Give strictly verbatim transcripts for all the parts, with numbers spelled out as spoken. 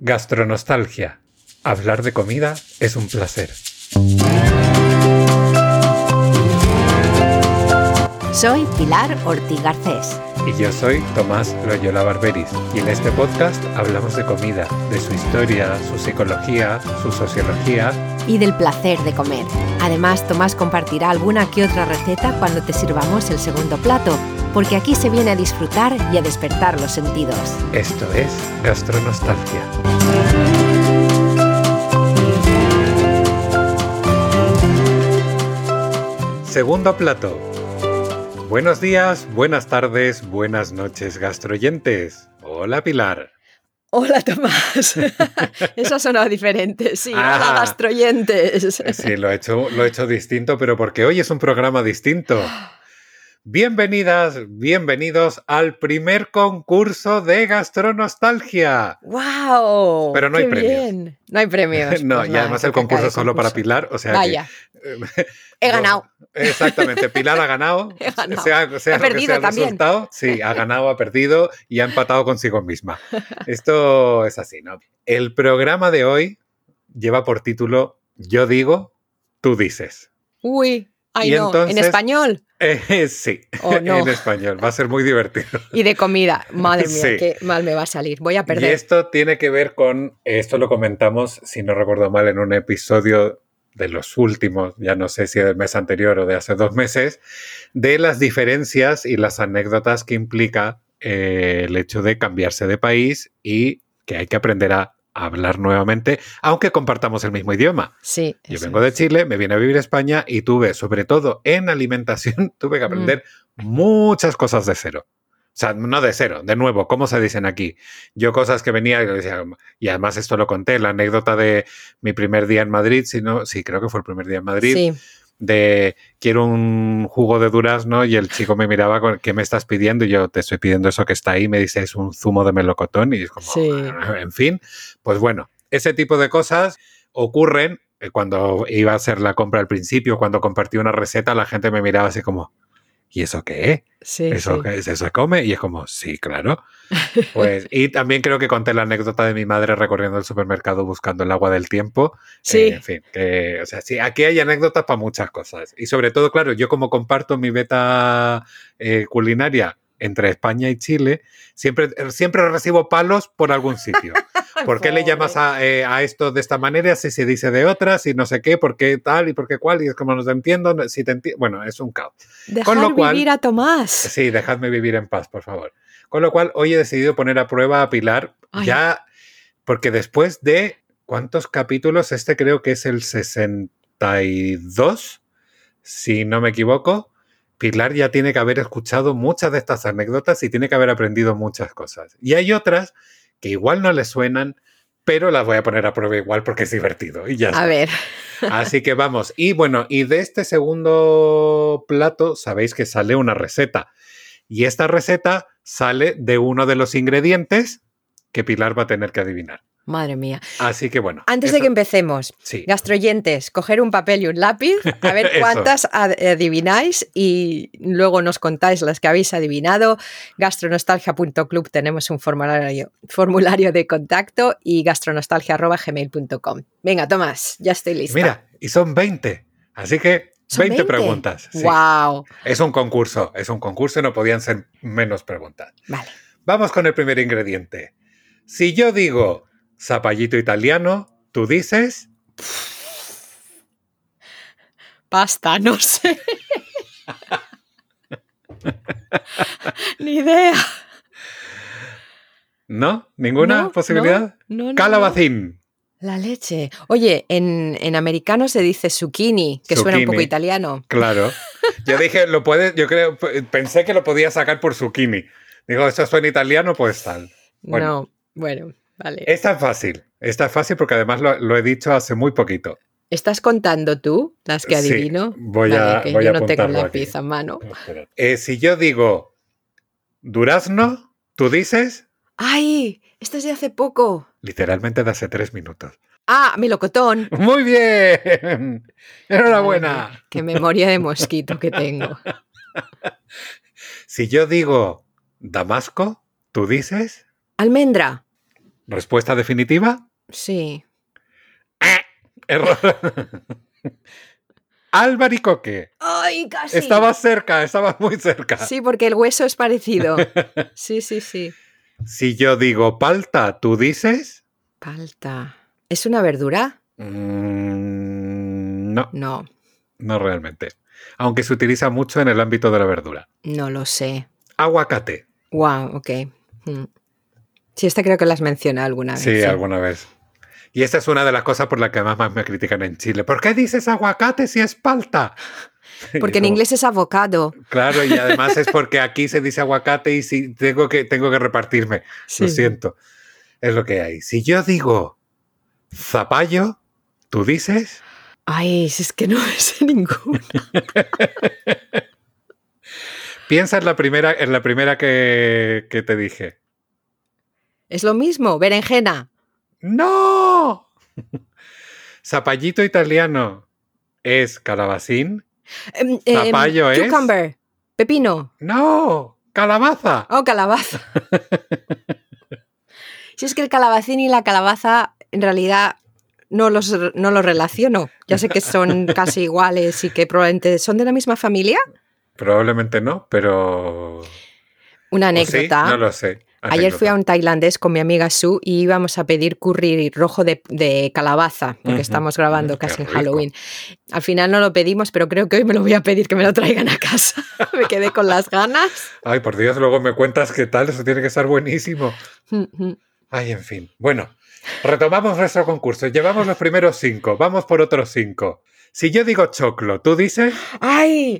Gastronostalgia. Hablar de comida es un placer. Soy Pilar Ortiz Garcés. Y yo soy Tomás Loyola Barberis. Y en este podcast hablamos de comida, de su historia, su psicología, su sociología. Y del placer de comer. Además, Tomás compartirá alguna que otra receta cuando te sirvamos el segundo plato, porque aquí se viene a disfrutar y a despertar los sentidos. Esto es Gastronostalgia. Segundo plato. Buenos días, buenas tardes, buenas noches, gastroyentes. Hola, Pilar. Hola, Tomás. Eso ha sonado diferente, sí. Ah, Hola, gastroyentes. Sí, lo he hecho, lo he hecho distinto, pero porque hoy es un programa distinto. Bienvenidas, bienvenidos al primer concurso de Gastronostalgia. ¡Wow! Pero no hay ¡Qué premios. bien! No hay premios. No, Pues y nada, además que el concurso cae es solo concurso. para Pilar, o sea Vaya. que... He ganado. Exactamente, Pilar ha ganado. He ganado. Sea, sea He lo que perdido sea el también. resultado, sí, ha ganado, ha perdido y ha empatado consigo misma. Esto es así, ¿no? El programa de hoy lleva por título Yo digo, tú dices. Uy, ay Y no, entonces- en español Eh, sí, Oh, no. en español. Va a ser muy divertido. y de comida. Madre mía, Sí. qué mal me va a salir. Voy a Y perder. esto tiene que ver con, esto lo comentamos, si no recuerdo mal, en un episodio de los últimos, ya no sé si del mes anterior o de hace dos meses, de las diferencias y las anécdotas que implica eh, el hecho de cambiarse de país y que hay que aprender a hablar nuevamente, aunque compartamos el mismo idioma. Sí. Yo eso vengo de es. Chile, me vine a vivir a España y tuve, sobre todo en alimentación, tuve que aprender muchas cosas de cero. O sea, no de cero, de nuevo, ¿cómo se dicen aquí? Yo cosas que venía y decía, y además esto lo conté, la anécdota de mi primer día en Madrid, si no, sí, creo que fue el primer día en Madrid, Sí. de quiero un jugo de durazno y el chico me miraba con ¿qué me estás pidiendo? Y yo te estoy pidiendo eso que está ahí, me dice es un zumo de melocotón y es como, Sí. en fin, pues bueno, ese tipo de cosas ocurren. eh, Cuando iba a hacer la compra al principio, cuando compartí una receta, la gente me miraba así como, ¿y eso qué es? Sí, ¿Eso, sí. qué es? ¿Eso se come? Y es como, sí, claro. Pues, y también creo que conté la anécdota de mi madre recorriendo el supermercado buscando el agua del tiempo. Sí. Eh, en fin, que, o sea, sí, aquí hay anécdotas para muchas cosas. Y sobre todo, claro, yo como comparto mi beta eh, culinaria entre España y Chile, siempre, siempre recibo palos por algún sitio. ¿Por qué le Pobre. llamas a, eh, a esto de esta manera si se dice de otra, si no sé qué, por qué tal y por qué cual? Y es como no te entiendo, no- si te enti- bueno, es un caos. Dejar Con lo cual- vivir a Tomás. Sí, dejadme vivir en paz, por favor. Con lo cual, hoy he decidido poner a prueba a Pilar, Ay. ya, porque después de, ¿cuántos capítulos? Este creo que es el sesenta y dos, si no me equivoco. Pilar ya tiene que haber escuchado muchas de estas anécdotas y tiene que haber aprendido muchas cosas. Y hay otras que igual no le suenan, pero las voy a poner a prueba igual porque es divertido. Y ya está. A ver. Así que vamos. Y bueno, y de este segundo plato sabéis que sale una receta. Y esta receta sale de uno de los ingredientes que Pilar va a tener que adivinar. Madre mía. Así que bueno. Antes de eso- que empecemos, Sí. gastroyentes, coger un papel y un lápiz, a ver Eso. cuántas ad- adivináis y luego nos contáis las que habéis adivinado. gastronostalgia punto club tenemos un formulario, formulario de contacto y gastronostalgia arroba gmail punto com. Venga, Tomás, ya estoy lista. Mira, y son veinte. Así que ¿Son veinte, veinte? preguntas. Sí. ¡Wow! Es un concurso, es un concurso y no podían ser menos preguntas. Vale. Vamos con el primer ingrediente. Si yo digo zapallito italiano, tú dices... Pasta, no sé. Ni idea. ¿No? ¿Ninguna No, posibilidad? no, no, no, Calabacín. La leche. Oye, en, en americano se dice zucchini, que suena un Zucchini. poco italiano. Claro. Yo dije, lo puedes, yo creo, pensé que lo podía sacar por zucchini. Digo, esto suena italiano, pues tal. Bueno. No, bueno, vale. Esta es fácil. Esta es fácil porque además lo, lo he dicho hace muy poquito. ¿Estás contando tú las que Sí, adivino? voy Vale, a- que voy yo a no tengo apuntarlo lápiz aquí. a mano. Espera. Eh, si yo digo durazno, tú dices ¡Ay! Esto es de hace poco. literalmente de hace tres minutos. ¡Ah! Melocotón. ¡Muy bien! ¡Enhorabuena! Madre mía, qué memoria de mosquito que tengo. Si yo digo Damasco, tú dices Almendra. ¿Respuesta definitiva? Sí. Error. Albaricoque. ¡Ay, casi! Estabas cerca, estabas muy cerca. Sí, porque el hueso es parecido. Sí, sí, sí. Si yo digo palta, ¿tú dices? Palta. ¿Es una verdura? Mm, no, No, no realmente. Aunque se utiliza mucho en el ámbito de la verdura. no lo sé. Aguacate. Wow, ok. Mm. Sí, esta creo que la has mencionado alguna vez. Sí, Sí, alguna vez. Y esta es una de las cosas por las que más me critican en Chile. ¿Por qué dices aguacate si es palta? porque en Como, inglés es avocado. claro, y además es porque aquí se dice aguacate y si tengo que, tengo que repartirme. Sí. Lo siento. Es lo que hay. Si yo digo zapallo, ¿tú dices? Ay, si es que no sé ninguno. Piensa en la primera, en la primera que, que te dije. Es lo mismo, berenjena. ¡No! Zapallito italiano es calabacín. Em, em, Zapallo es... cucumber. Pepino. ¡No! ¡Calabaza! Oh, calabaza. Si es que el calabacín y la calabaza en realidad no los, no los relaciono. Ya sé que son casi iguales y que probablemente son de la misma familia. Probablemente no, pero... Una ¿O anécdota. sí? No lo sé. Ayer Anécdota. fui a un tailandés con mi amiga Sue y íbamos a pedir curry rojo de, de calabaza, porque Ujú, estamos grabando ujú, casi qué en rico. Halloween. Al final no lo pedimos, pero creo que hoy me lo voy a pedir que me lo traigan a casa. Me quedé con las ganas. Ay, por Dios, luego me cuentas qué tal. Eso tiene que estar buenísimo. Ay, en fin. Bueno, retomamos nuestro concurso. Llevamos los primeros cinco. Vamos por otros cinco. Si yo digo choclo, ¿tú dices? ¡Ay!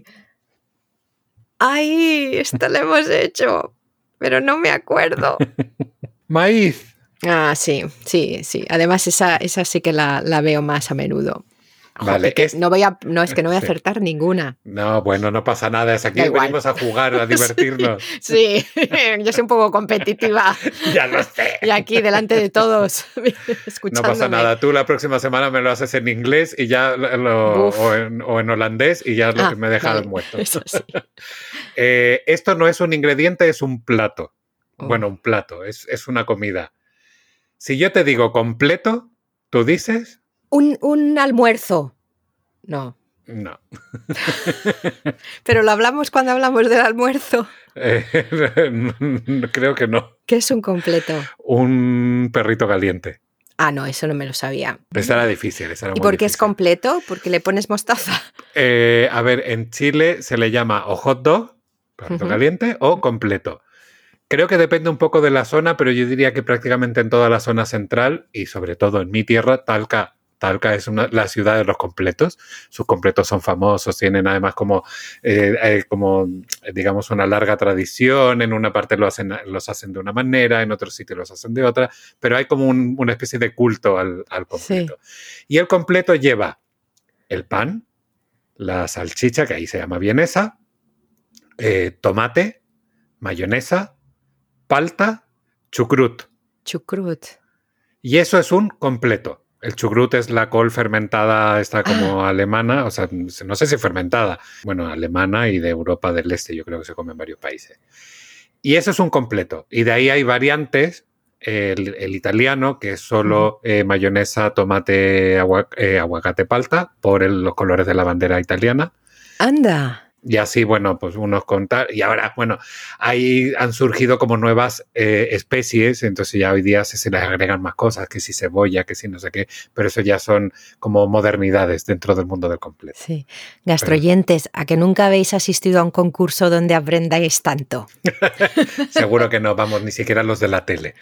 ¡Ay! Esto lo hemos hecho, pero no me acuerdo. Maíz. Ah, sí, sí, sí. Además, esa, esa sí que la, la veo más a menudo. Vale, Joder, que es- no, voy a, no, es que no voy a Sí. acertar ninguna. No, bueno, no pasa nada. Es aquí Da igual. venimos a jugar, a divertirnos. Sí, yo soy un poco competitiva. Ya lo sé. Y aquí, delante de todos, No escuchándome. pasa nada. Tú la próxima semana me lo haces en inglés y ya lo, Buf. o, en, o en holandés y ya lo, Ah, me dejas vale. muerto. Eso sí. Eh, esto no es un ingrediente, es un plato. Oh. Bueno, un plato, es, es una comida. Si yo te digo completo, ¿tú dices? Un, un almuerzo. No. No. Pero lo hablamos cuando hablamos del almuerzo. Eh, creo que no. ¿Qué es un completo? Un perrito caliente. Ah, no, eso no me lo sabía. Esa era difícil. Esa era ¿Y muy por qué es difícil. completo? Porque le pones mostaza. Eh, a ver, en Chile se le llama o hot dog, perrito Ujú. caliente, o completo. Creo que depende un poco de la zona, pero yo diría que prácticamente en toda la zona central y sobre todo en mi tierra, Talca. Talca es una, la ciudad de los completos. Sus completos son famosos, tienen además como, eh, eh, como, digamos, una larga tradición. En una parte lo hacen, los hacen de una manera, en otro sitio los hacen de otra, pero hay como un, una especie de culto al, al completo. Sí. Y el completo lleva el pan, la salchicha, que ahí se llama vienesa, eh, tomate, mayonesa, palta, chucrut. Chucrut. Y eso es un completo. El chucrut es la col fermentada, está como ah. alemana, o sea, no sé si fermentada, bueno, alemana y de Europa del Este, yo creo que se come en varios países. Y eso es un completo. Y de ahí hay variantes, el, el italiano, que es solo uh-huh. eh, mayonesa, tomate, agua, eh, aguacate, palta, por el, los colores de la bandera italiana. ¡Anda! Y así, bueno, pues unos contar. Y ahora, bueno, ahí han surgido como nuevas eh, especies, entonces ya hoy día se, se les agregan más cosas, que si cebolla, que si no sé qué, pero eso ya son como modernidades dentro del mundo del completo. Sí. Gastroyentes, ¿a que nunca habéis asistido a un concurso donde aprendáis tanto? Seguro que no, vamos, ni siquiera los de la tele.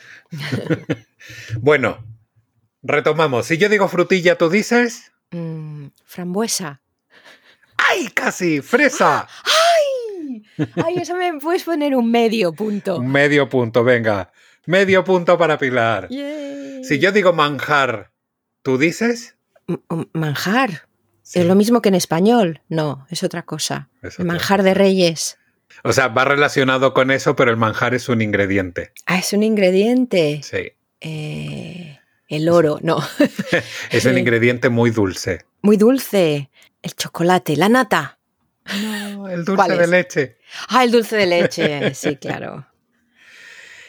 Bueno, retomamos. Si yo digo frutilla, ¿tú dices? Mm, frambuesa. ¡Ay, casi! ¡Fresa! ¡Ay! ¡Ay, eso me puedes poner un medio punto! Un medio punto, venga. Medio punto para Pilar. Yay. Si yo digo manjar, ¿tú dices? M- manjar. Sí. ¿Es lo mismo que en español? No, es otra cosa. Es el manjar cosa. de Reyes. O sea, va relacionado con eso, pero el manjar es un ingrediente. Ah, es un ingrediente. Sí. Eh, el oro, no. Es un ingrediente muy dulce. Muy dulce. El chocolate, la nata. No, el dulce de leche. Ah, el dulce de leche, sí, claro.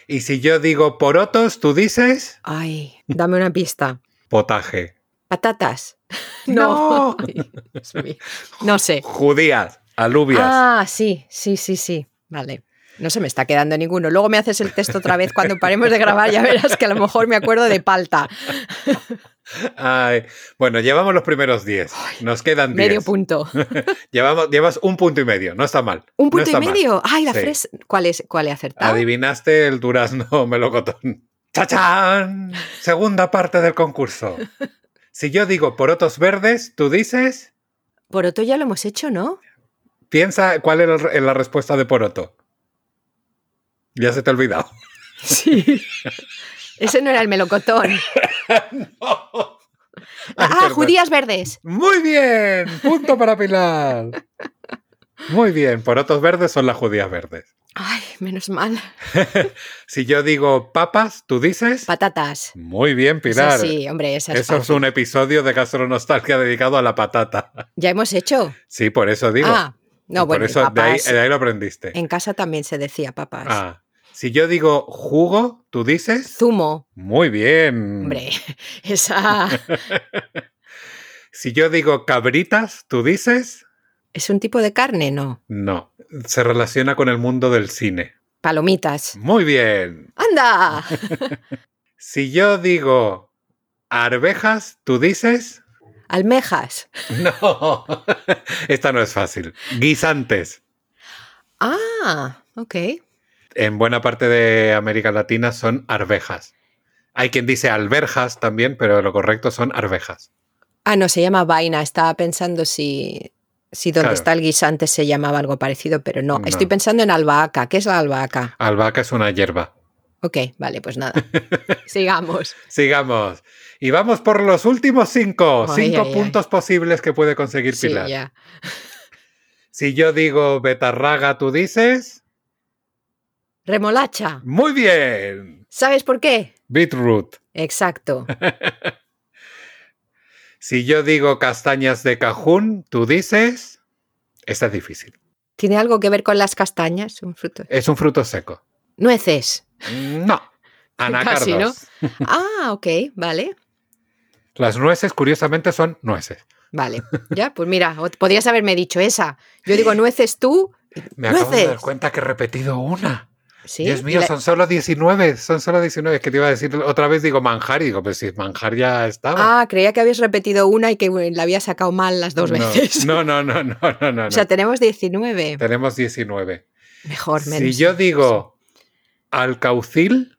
Y si yo digo porotos, ¿tú dices? Ay, dame una pista. Potaje. ¿Patatas? No. Ay, Dios mío. No sé. Judías, alubias. Ah, sí, sí, sí, sí. Vale. No se me está quedando ninguno. Luego me haces el texto otra vez cuando paremos de grabar, ya verás que a lo mejor me acuerdo de palta. Ay, bueno, llevamos los primeros diez. Nos quedan diez. Medio punto. Llevamos, llevas un punto y medio, no está mal. ¿Un punto no y medio? Mal. Ay, la Sí. fresa. ¿Cuál es? ¿Cuál he acertado? Adivinaste el durazno melocotón. ¡Chachán! Segunda parte del concurso. Si yo digo porotos verdes, tú dices... Poroto ya lo hemos hecho, ¿no? Piensa cuál es la respuesta de poroto. Ya se te ha olvidado. Sí. Ese no era el melocotón. No. Ay, Ah, perdón. judías verdes. Muy bien, punto para Pilar. Muy bien, porotos verdes son las judías verdes. Ay, menos mal. Si yo digo papas, ¿tú dices? Patatas. Muy bien, Pilar. Esa sí, hombre, esa es Eso es fácil. un episodio de Gastronostalgia dedicado a la patata. ¿Ya hemos hecho? Sí, por eso digo. Ah, no, por bueno, y eso de ahí, papas. de ahí lo aprendiste. En casa también se decía papas. Ah, si yo digo jugo, ¿tú dices? Zumo. Muy bien. Hombre, esa Si yo digo cabritas, ¿tú dices? es un tipo de carne, ¿no? No, se relaciona con el mundo del cine. Palomitas. Muy bien. ¡Anda! Si yo digo arvejas, ¿tú dices? Almejas. No, esta no es fácil. Guisantes. Ah, ok. En buena parte de América Latina son arvejas. Hay quien dice alberjas también, pero lo correcto son arvejas. Ah, no, se llama vaina. Estaba pensando si, si donde Claro. está el guisante se llamaba algo parecido, pero no. No. Estoy pensando en albahaca. ¿Qué es la albahaca? Albahaca es una hierba. Ok, vale, pues nada. Sigamos. Sigamos. Y vamos por los últimos cinco. Ay, cinco ay, puntos posibles que puede conseguir Sí, Pilar. ya. Si yo digo betarraga, ¿tú dices? Remolacha. Muy bien. ¿Sabes por qué? Beetroot. Exacto. Si yo digo castañas de cajún, ¿tú dices? Esta es difícil. ¿Tiene algo que ver con las castañas? Un fruto. Es un fruto seco. Nueces. No. Anacardos. Casi, ¿no? Ah, ok, vale. Las nueces, curiosamente, son nueces. Vale. Ya, pues mira, o- podrías haberme dicho esa. Yo digo nueces tú. y Me acabo de dar ¡Nueces! cuenta que he repetido una. Sí, Dios y mío, la- son solo diecinueve. Son solo diecinueve. Que te iba a decir otra vez, digo manjar. Y digo, pues si manjar ya estaba. Ah, creía que habías repetido una y que bueno, la había sacado mal las dos No, veces. No, no, no, no, no, no. O sea, no. tenemos diecinueve. Tenemos diecinueve. Mejor, menos. Si yo digo alcaucil,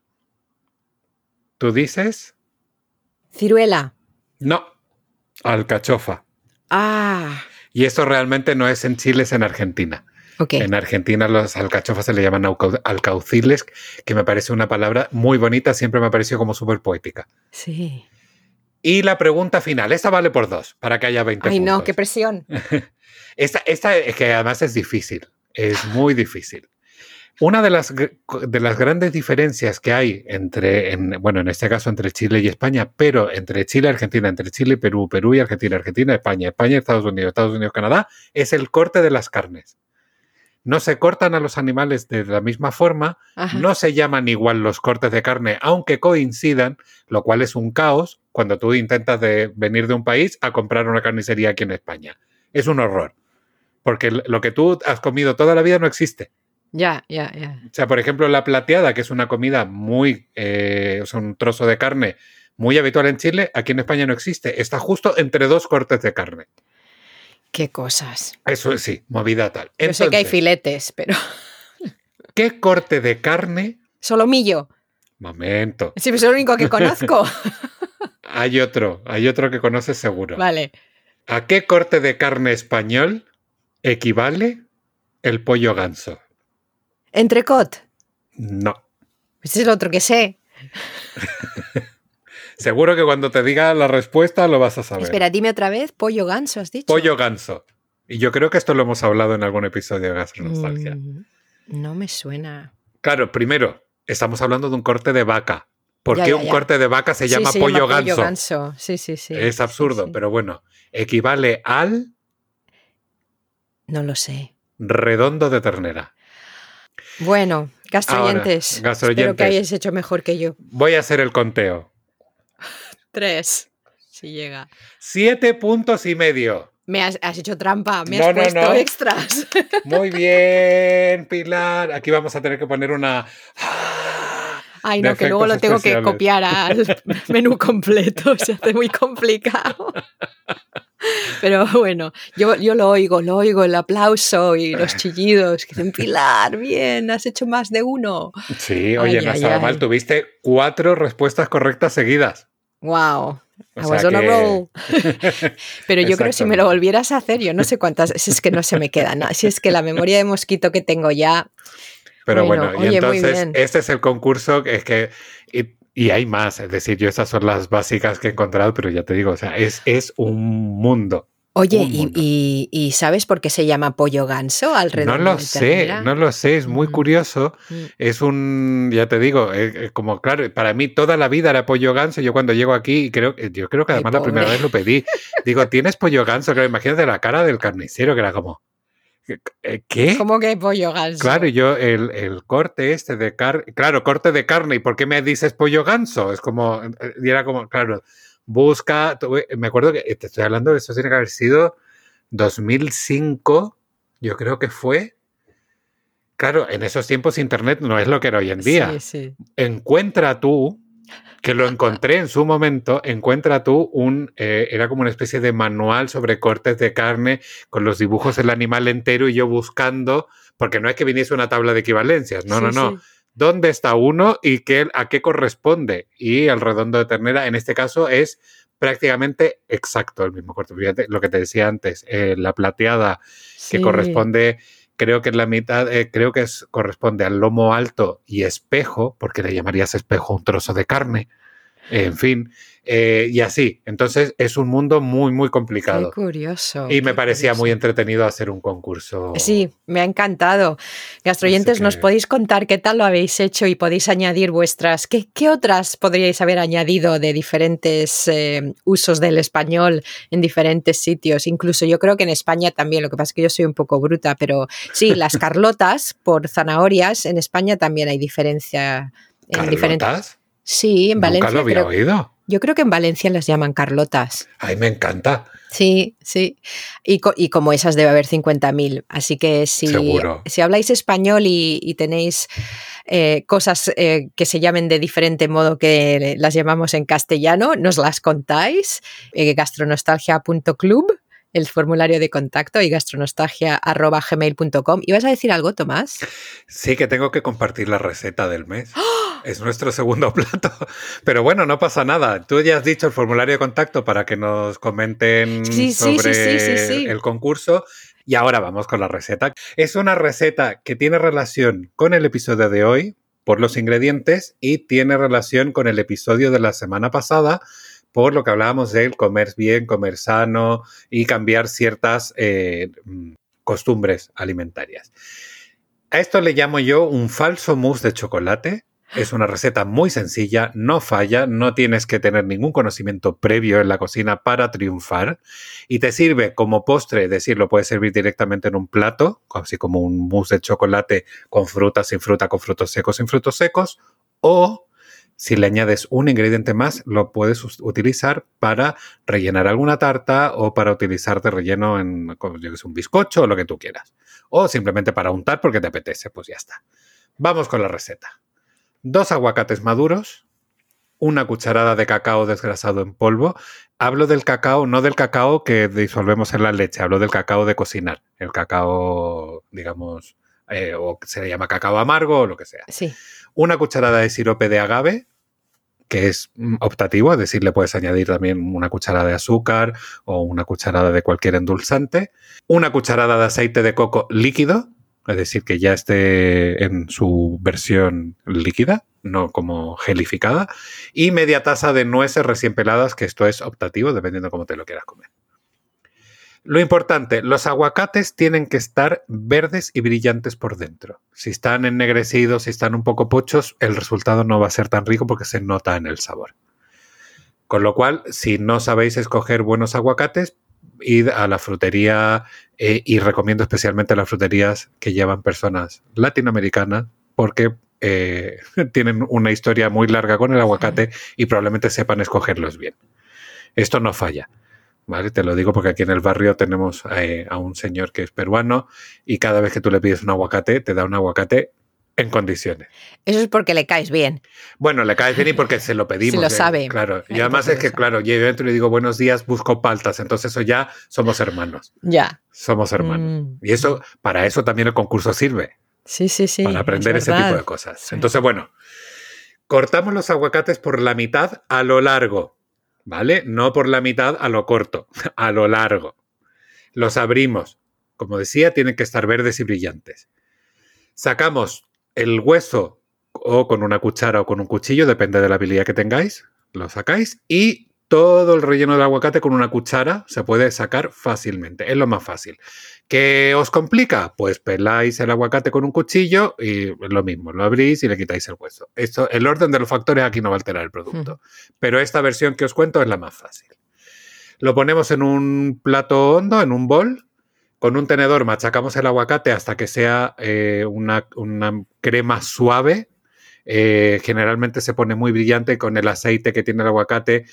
¿tú dices? Ciruela. No. Alcachofa. Ah, Y esto realmente no es en Chile, es en Argentina. ok. En Argentina los alcachofas se le llaman aucau- alcauciles, que me parece una palabra muy bonita, siempre me ha parecido como súper poética. Sí. Y la pregunta final, esta vale por dos, para que haya veinte Ay, puntos. no, qué presión. Esta, esta es que además es difícil, es muy difícil. Una de las, gr- de las grandes diferencias que hay entre, en, bueno, en este caso entre Chile y España, pero entre Chile y Argentina, entre Chile y Perú, Perú y Argentina, Argentina, España, España y Estados Unidos, Estados Unidos, Canadá, es el corte de las carnes. No se cortan a los animales de la misma forma, Ajá. no se llaman igual los cortes de carne, aunque coincidan, lo cual es un caos cuando tú intentas de venir de un país a comprar una carnicería aquí en España. Es un horror, porque lo que tú has comido toda la vida no existe. Ya, ya, ya. O sea, por ejemplo, la plateada, que es una comida muy, eh, o sea, un trozo de carne muy habitual en Chile, aquí en España no existe. Está justo entre dos cortes de carne. Qué cosas. Eso sí, movida tal. Yo sé que hay Entonces, filetes, pero. ¿qué corte de carne? Solomillo. Momento. Sí, es lo único que conozco. Hay otro, hay otro que conoces seguro. Vale. ¿A qué corte de carne español equivale el pollo ganso? Entrecot. No. Ese es el otro que sé. Seguro que cuando te diga la respuesta lo vas a saber. Espera, dime otra vez. Pollo ganso, has dicho. Pollo ganso. Y yo creo que esto lo hemos hablado en algún episodio de Gastronostalgia. Mm, no me suena. Claro, primero, estamos hablando de un corte de vaca. ¿Por Ya, qué ya, un ya. corte de vaca se Sí, llama se pollo llama ganso? Pollo ganso. Sí, sí, sí. Es absurdo, Sí, sí. pero bueno, equivale al No lo sé. redondo de ternera. Bueno, Gastroyentes, Ahora, gastroyentes. Espero que hayáis hecho mejor que yo. Voy a hacer el conteo. Tres, si llega. Siete puntos y medio. Me has, has hecho trampa, me No, has no, puesto no. extras. Muy bien, Pilar. Aquí vamos a tener que poner una... Ay, no, que luego lo tengo que copiar al menú completo. Se hace muy complicado. Pero bueno, yo, yo lo oigo, lo oigo, el aplauso y los chillidos que dicen, Pilar, bien, has hecho más de uno. Sí, oye, ay, no ay, estaba ay. mal. Tuviste cuatro respuestas correctas seguidas. Wow. O I sea was on a que- roll. Pero yo creo que si me lo volvieras a hacer, yo no sé cuántas, si es que no se me queda nada. Si es que la memoria de mosquito que tengo ya... Pero Bueno, bueno, y oye, muy entonces bien. este es el concurso que es que... Y, y hay más, es decir, yo estas son las básicas que he encontrado, pero ya te digo, o sea, es, es un mundo. Oye, un y, mundo. y, ¿y sabes por qué se llama pollo ganso alrededor No lo de sé, ternera? no lo sé, es muy Mm. curioso. Mm. Es un, ya te digo, eh, eh, como claro, para mí toda la vida era pollo ganso. Yo cuando llego aquí, creo, yo creo que Ay, además la primera pobre. vez lo pedí. Digo, ¿tienes pollo ganso? Claro, imagínate la cara del carnicero que era como, ¿qué? ¿Qué? ¿Cómo que pollo ganso? Claro, y yo el, el corte este de carne, claro, corte de carne, ¿y por qué me dices pollo ganso? Es como, y era como, claro, busca, tuve- me acuerdo que te estoy hablando de eso, tiene que haber sido dos mil cinco, yo creo que fue. Claro, en esos tiempos internet no es lo que era hoy en día. Sí, sí. Encuentra tú, que lo encontré en su momento, encuentra tú un, eh, era como una especie de manual sobre cortes de carne con los dibujos del animal entero y yo buscando, porque no es que viniese una tabla de equivalencias, no, Sí, no, no. sí. ¿Dónde está uno y qué, a qué corresponde? Y el redondo de ternera, en este caso, es prácticamente exacto el mismo corte. Fíjate lo que te decía antes, eh, la plateada que Sí. corresponde, creo que en la mitad, eh, creo que es, corresponde al lomo alto y espejo, porque le llamarías espejo a un trozo de carne, eh, en fin, eh, y así. Entonces es un mundo muy, muy Qué complicado. curioso. Y me qué parecía curioso. muy entretenido hacer un concurso. Sí, me ha encantado. Gastroyentes, Así que- ¿nos podéis contar qué tal lo habéis hecho y podéis añadir vuestras? ¿Qué, qué otras podríais haber añadido de diferentes eh, usos del español en diferentes sitios? Incluso yo creo que en España también, lo que pasa es que yo soy un poco bruta, pero sí, las carlotas por zanahorias, en España también hay diferencia. En diferentes... ¿Carlotas? Sí, en Nunca Valencia lo había creo. oído. Yo creo que en Valencia las llaman carlotas. Ay, me encanta. Sí, sí. Y, co- y como esas debe haber cincuenta mil. Así que si, Seguro. si habláis español y, y tenéis eh, cosas eh, que se llamen de diferente modo que las llamamos en castellano, nos las contáis. Eh, gastronostalgia punto club, el formulario de contacto, y gastronostalgia arroba gmail punto com. ¿Ibas a decir algo, Tomás? Sí, que tengo que compartir la receta del mes. Es nuestro segundo plato. Pero bueno, no pasa nada. Tú ya has dicho el formulario de contacto para que nos comenten Sí, sí, sobre sí, sí, sí, sí. el concurso. Y ahora vamos con la receta. Es una receta que tiene relación con el episodio de hoy por los ingredientes y tiene relación con el episodio de la semana pasada por lo que hablábamos del comer bien, comer sano y cambiar ciertas eh, costumbres alimentarias. A esto le llamo yo un falso mousse de chocolate. Es una receta muy sencilla, no falla, no tienes que tener ningún conocimiento previo en la cocina para triunfar y te sirve como postre, es decir, lo puedes servir directamente en un plato, así como un mousse de chocolate con fruta, sin fruta, con frutos secos, sin frutos secos, o si le añades un ingrediente más, lo puedes utilizar para rellenar alguna tarta o para utilizar de relleno en yo que sé, un bizcocho o lo que tú quieras. O simplemente para untar porque te apetece, pues ya está. Vamos con la receta. Dos aguacates maduros, una cucharada de cacao desgrasado en polvo. Hablo del cacao, no del cacao que disolvemos en la leche, hablo del cacao de cocinar. El cacao, digamos, eh, o se le llama cacao amargo o lo que sea. Sí. Una cucharada de sirope de agave, que es optativo, es decir, le puedes añadir también una cucharada de azúcar o una cucharada de cualquier endulzante. Una cucharada de aceite de coco líquido, es decir, que ya esté en su versión líquida, no como gelificada, y media taza de nueces recién peladas, que esto es optativo, dependiendo de cómo te lo quieras comer. Lo importante, los aguacates tienen que estar verdes y brillantes por dentro. Si están ennegrecidos, si están un poco pochos, el resultado no va a ser tan rico porque se nota en el sabor. Con lo cual, si no sabéis escoger buenos aguacates, id a la frutería eh, y recomiendo especialmente las fruterías que llevan personas latinoamericanas porque eh, tienen una historia muy larga con el aguacate y probablemente sepan escogerlos bien. Esto no falla, ¿vale? Te lo digo porque aquí en el barrio tenemos eh, a un señor que es peruano y cada vez que tú le pides un aguacate, te da un aguacate en condiciones. Eso es porque le caes bien. Bueno, le caes bien y porque se lo pedimos. Se lo sabe. Eh, claro. Y además es que, claro, yo entro y le digo buenos días, busco paltas. Entonces eso ya somos hermanos. Ya. Somos hermanos. Mm. Y eso, para eso también el concurso sirve. Sí, sí, sí. Para aprender ese tipo de cosas. Sí. Entonces, bueno, cortamos los aguacates por la mitad a lo largo, ¿vale? No por la mitad a lo corto, a lo largo. Los abrimos. Como decía, tienen que estar verdes y brillantes. Sacamos el hueso o con una cuchara o con un cuchillo, depende de la habilidad que tengáis, lo sacáis y todo el relleno del aguacate con una cuchara se puede sacar fácilmente, es lo más fácil. ¿Qué os complica? Pues peláis el aguacate con un cuchillo y lo mismo, lo abrís y le quitáis el hueso. Esto, el orden de los factores aquí no va a alterar el producto, pero esta versión que os cuento es la más fácil. Lo ponemos en un plato hondo, en un bol. Con un tenedor machacamos el aguacate hasta que sea eh, una, una crema suave. Eh, generalmente se pone muy brillante con el aceite que tiene el aguacate.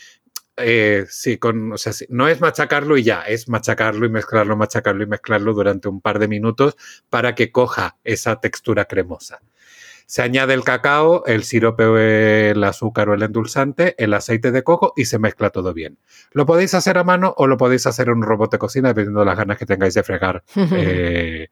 Eh, sí, con, o sea, sí, no es machacarlo y ya, es machacarlo y mezclarlo, machacarlo y mezclarlo durante un par de minutos para que coja esa textura cremosa. Se añade el cacao, el sirope, el azúcar o el endulzante, el aceite de coco y se mezcla todo bien. Lo podéis hacer a mano o lo podéis hacer en un robot de cocina dependiendo de las ganas que tengáis de fregar eh,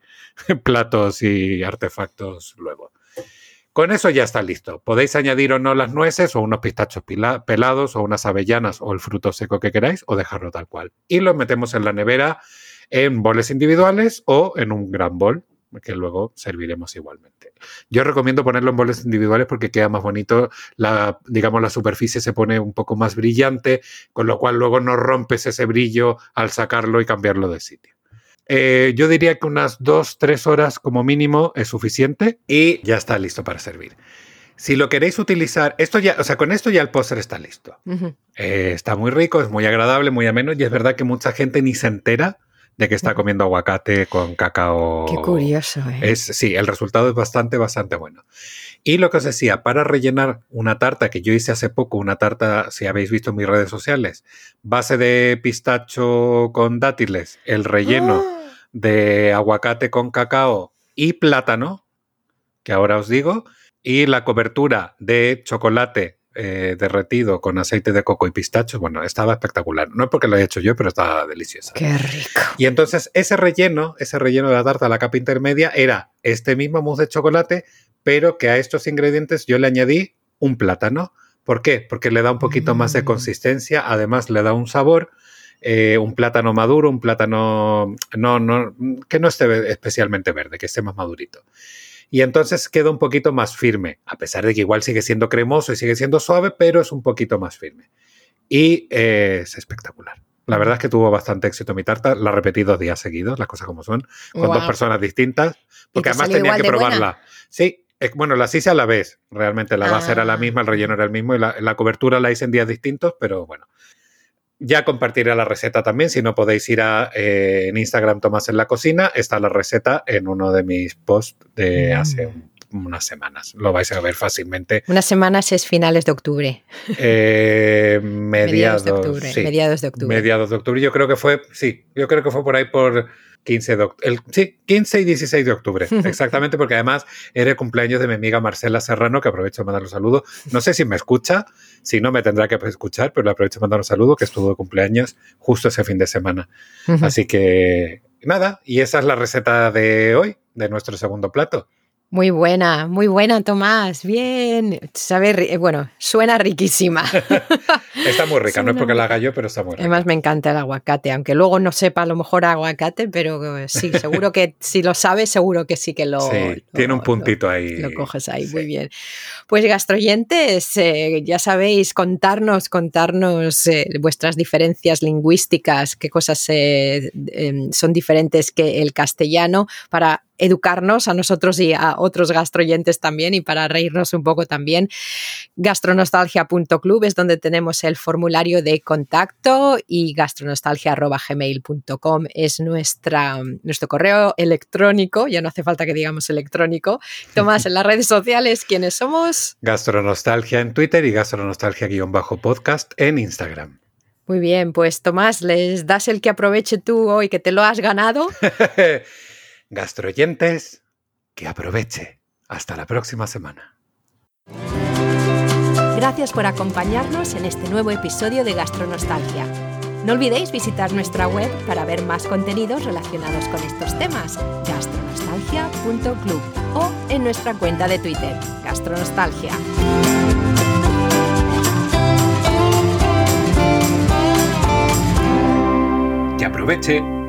platos y artefactos luego. Con eso ya está listo. Podéis añadir o no las nueces o unos pistachos pelados o unas avellanas o el fruto seco que queráis o dejarlo tal cual. Y lo metemos en la nevera en boles individuales o en un gran bol que luego serviremos igualmente. Yo recomiendo ponerlo en boles individuales porque queda más bonito, la, digamos la superficie se pone un poco más brillante, con lo cual luego no rompes ese brillo al sacarlo y cambiarlo de sitio. Eh, yo diría que unas dos, tres horas como mínimo es suficiente y ya está listo para servir. Si lo queréis utilizar, esto ya, o sea, con esto ya el postre está listo. Uh-huh. Eh, está muy rico, es muy agradable, muy ameno y es verdad que mucha gente ni se entera de que está comiendo aguacate con cacao. Qué curioso, ¿eh? Es, sí, el resultado es bastante, bastante bueno. Y lo que os decía, para rellenar una tarta que yo hice hace poco, una tarta, si habéis visto en mis redes sociales, base de pistacho con dátiles, el relleno ¡oh! De aguacate con cacao y plátano, que ahora os digo, y la cobertura de chocolate Eh, derretido con aceite de coco y pistacho, bueno, estaba espectacular. No es porque lo haya hecho yo, pero estaba deliciosa. ¡Qué rico! Y entonces ese relleno, ese relleno de la tarta, la capa intermedia, era este mismo mousse de chocolate, pero que a estos ingredientes yo le añadí un plátano. ¿Por qué? Porque le da un poquito mm. más de consistencia, además le da un sabor, eh, un plátano maduro, un plátano no, no, que no esté especialmente verde, que esté más madurito. Y entonces queda un poquito más firme, a pesar de que igual sigue siendo cremoso y sigue siendo suave, pero es un poquito más firme. Y eh, es espectacular. La verdad es que tuvo bastante éxito mi tarta. La repetí dos días seguidos, las cosas como son, con wow. dos personas distintas, porque además tenía que probarla. Buena? Sí, eh, bueno, las hice a la vez. Realmente la base ah. era la misma, el relleno era el mismo y la, la cobertura la hice en días distintos, pero bueno. Ya compartiré la receta también, si no podéis ir a, eh, en Instagram Tomás en la cocina, está la receta en uno de mis posts de hace un, unas semanas. Lo vais a ver fácilmente. Unas semanas es finales de octubre. Eh, mediados, mediados de octubre. Sí, mediados de octubre. Mediados de octubre. Yo creo que fue, sí, yo creo que fue por ahí por quince de octubre. El, sí, quince y dieciséis de octubre, exactamente, porque además era el cumpleaños de mi amiga Marcela Serrano, que aprovecho de mandar un saludo. No sé si me escucha, si no me tendrá que escuchar, pero le aprovecho de mandar un saludo, que estuvo de cumpleaños justo ese fin de semana. Uh-huh. Así que nada, y esa es la receta de hoy, de nuestro segundo plato. Muy buena, muy buena, Tomás. Bien. Sabe, bueno, suena riquísima. Está muy rica, suena no es porque la haga yo, pero está muy rica. Además me encanta el aguacate, aunque luego no sepa a lo mejor aguacate, pero sí, seguro que si lo sabes, seguro que sí que lo... Sí, lo, tiene un puntito lo, ahí. Lo coges ahí, sí. Muy bien. Pues gastroyentes, eh, ya sabéis, contarnos, contarnos eh, vuestras diferencias lingüísticas, qué cosas eh, eh, son diferentes que el castellano para... educarnos a nosotros y a otros gastroyentes también y para reírnos un poco también. gastronostalgia punto club es donde tenemos el formulario de contacto y gastronostalgia arroba gmail punto com es nuestra, nuestro correo electrónico. Ya no hace falta que digamos electrónico. Tomás, en las redes sociales, ¿quiénes somos? Gastronostalgia en Twitter y gastronostalgia-podcast en Instagram. Muy bien, pues Tomás, ¿les das el que aproveche tú hoy que te lo has ganado? Gastroyentes, que aproveche. Hasta la próxima semana. Gracias por acompañarnos en este nuevo episodio de Gastronostalgia. No olvidéis visitar nuestra web para ver más contenidos relacionados con estos temas, gastronostalgia punto club, o en nuestra cuenta de Twitter, Gastronostalgia. Que aproveche.